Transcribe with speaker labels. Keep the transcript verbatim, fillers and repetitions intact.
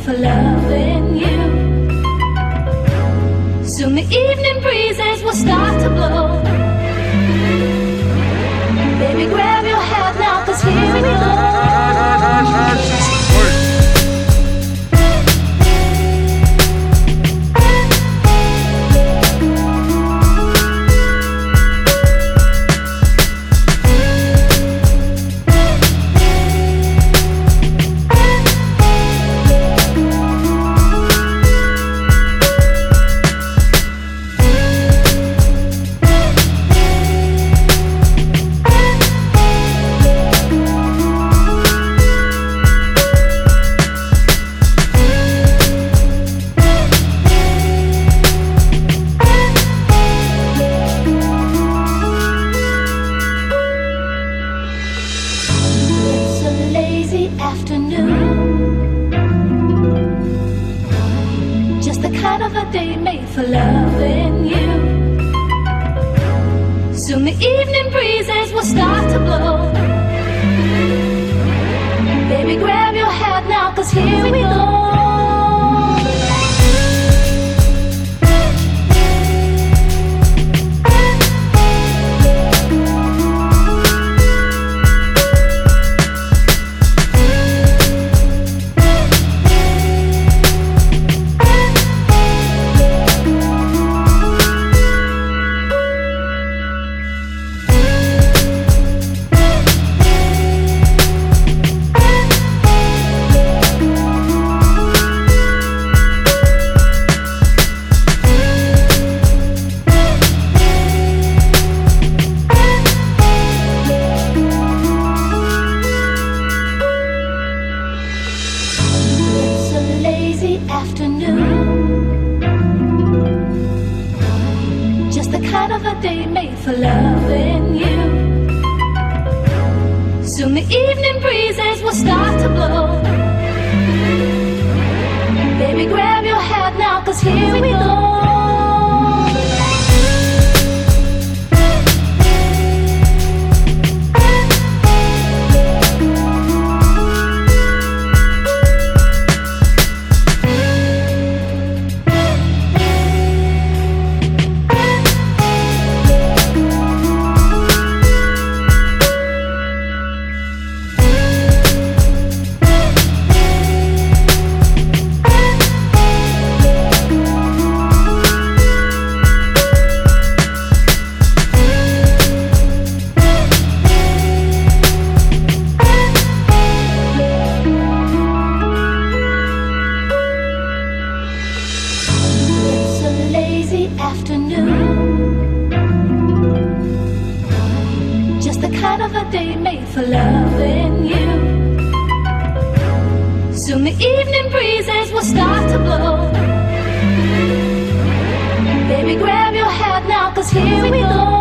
Speaker 1: for loving you. Soon the evening breezes will start to blow. Baby, grab your hat now, 'cause here we go. Afternoon, just the kind of a day made for loving you. Soon the evening breezes will start to blow. Baby, grab your hat now, 'cause here we go. Afternoon, just the kind of a day made for loving you. Soon the evening breezes will start to blow. Baby, grab your hat now, 'cause here we go. Afternoon, just the kind of a day made for loving you. Soon the evening breezes will start to blow. Baby, grab your hat now, 'cause here we go.